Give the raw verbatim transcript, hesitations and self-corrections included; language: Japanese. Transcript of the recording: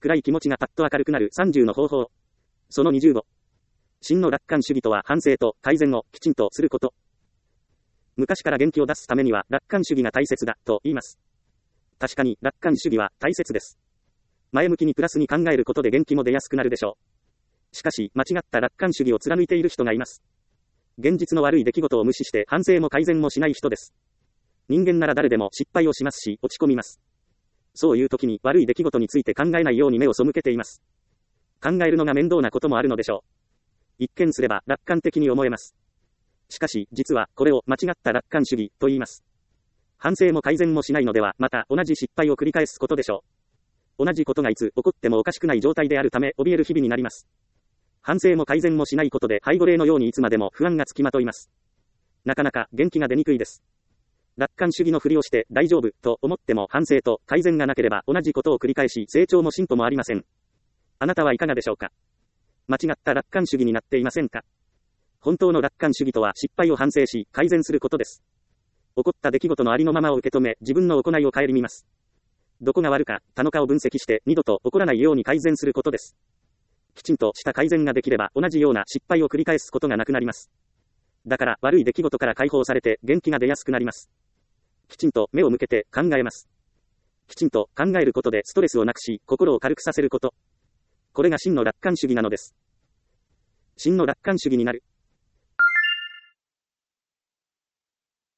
暗い気持ちがパッと明るくなるさんじゅうの方法。そのにじゅうご。真の楽観主義とは反省と改善をきちんとすること。昔から元気を出すためには楽観主義が大切だと言います。確かに楽観主義は大切です。前向きにプラスに考えることで元気も出やすくなるでしょう。しかし間違った楽観主義を貫いている人がいます。現実の悪い出来事を無視して反省も改善もしない人です。人間なら誰でも失敗をしますし落ち込みます。そういう時に悪い出来事について考えないように目を背けています。考えるのが面倒なこともあるのでしょう。一見すれば楽観的に思えます。しかし実はこれを間違った楽観主義と言います。反省も改善もしないのではまた同じ失敗を繰り返すことでしょう。同じことがいつ起こってもおかしくない状態であるため怯える日々になります。反省も改善もしないことで背後霊のようにいつまでも不安がつきまといます。なかなか元気が出にくいです。楽観主義のふりをして大丈夫と思っても反省と改善がなければ同じことを繰り返し成長も進歩もありません。あなたはいかがでしょうか。間違った楽観主義になっていませんか。本当の楽観主義とは失敗を反省し改善することです。起こった出来事のありのままを受け止め自分の行いを顧みます。どこが悪かったのかを分析して二度と起こらないように改善することです。きちんとした改善ができれば同じような失敗を繰り返すことがなくなります。だから悪い出来事から解放されて元気が出やすくなります。きちんと目を向けて考えます。きちんと考えることでストレスをなくし心を軽くさせること。これが真の楽観主義なのです。真の楽観主義になる。